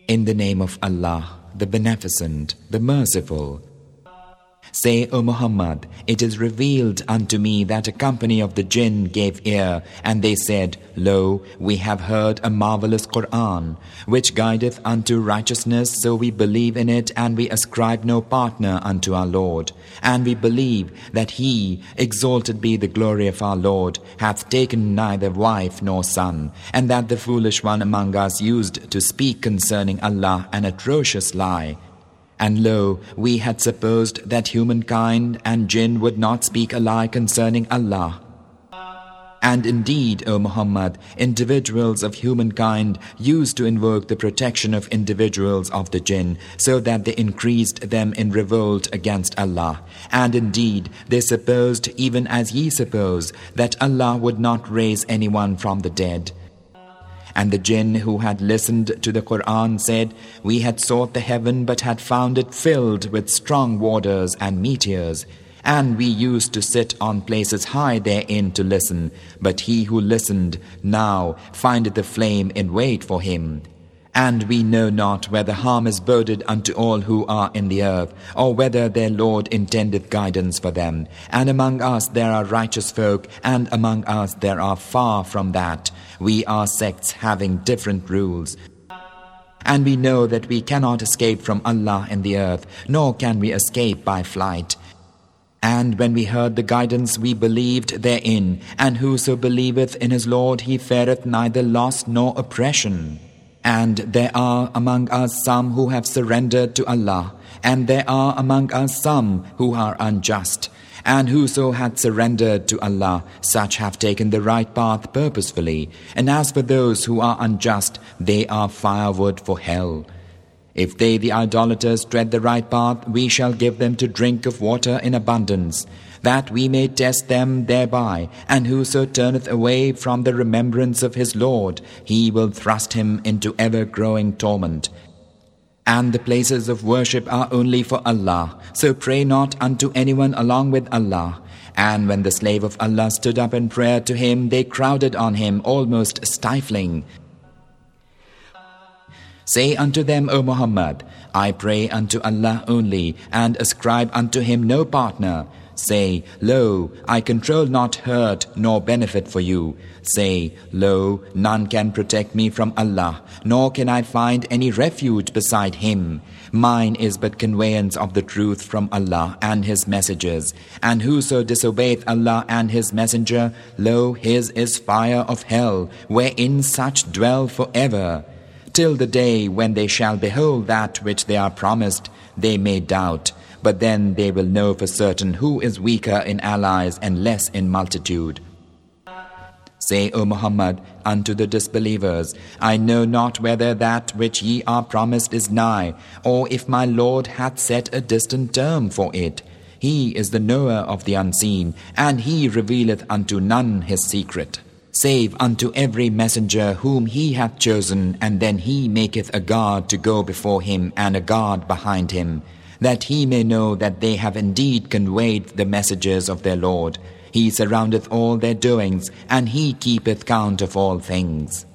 In the name of Allah, the Beneficent, the Merciful. Say, O Muhammad, it is revealed unto me that a company of the jinn gave ear, and they said, Lo, we have heard a marvelous Qur'an, which guideth unto righteousness, so we believe in it, and we ascribe no partner unto our Lord. And we believe that He, exalted be the glory of our Lord, hath taken neither wife nor son, and that the foolish one among us used to speak concerning Allah an atrocious lie. And lo, we had supposed that humankind and jinn would not speak a lie concerning Allah. And indeed, O Muhammad, individuals of humankind used to invoke the protection of individuals of the jinn, so that they increased them in revolt against Allah. And indeed, they supposed, even as ye suppose, that Allah would not raise anyone from the dead. And the jinn who had listened to the Qur'an said, We had sought the heaven but had found it filled with strong waters and meteors. And we used to sit on places high therein to listen, but he who listened now findeth the flame in wait for him. And we know not whether harm is boded unto all who are in the earth, or whether their Lord intendeth guidance for them. And among us there are righteous folk, and among us there are far from that. We are sects having different rules. And we know that we cannot escape from Allah in the earth, nor can we escape by flight. And when we heard the guidance, we believed therein, and whoso believeth in his Lord, he fareth neither loss nor oppression. And there are among us some who have surrendered to Allah, and there are among us some who are unjust. And whoso hath surrendered to Allah, such have taken the right path purposefully. And as for those who are unjust, they are firewood for hell. If they, the idolaters, tread the right path, we shall give them to drink of water in abundance, that we may test them thereby. And whoso turneth away from the remembrance of his Lord, he will thrust him into ever-growing torment. And the places of worship are only for Allah, so pray not unto anyone along with Allah. And when the slave of Allah stood up in prayer to him, they crowded on him, almost stifling. Say unto them, O Muhammad, I pray unto Allah only, and ascribe unto Him no partner. Say, Lo, I control not hurt nor benefit for you. Say, Lo, none can protect me from Allah, nor can I find any refuge beside Him. Mine is but conveyance of the truth from Allah and His messengers. And whoso disobeyeth Allah and His messenger, lo, his is fire of hell, wherein such dwell forever. Till the day when they shall behold that which they are promised, they may doubt. But then they will know for certain who is weaker in allies and less in multitude. Say, O Muhammad, unto the disbelievers, I know not whether that which ye are promised is nigh, or if my Lord hath set a distant term for it. He is the knower of the unseen, and He revealeth unto none His secret. Save unto every messenger whom He hath chosen, and then He maketh a guard to go before him and a guard behind him, that he may know that they have indeed conveyed the messages of their Lord. He surroundeth all their doings, and He keepeth count of all things.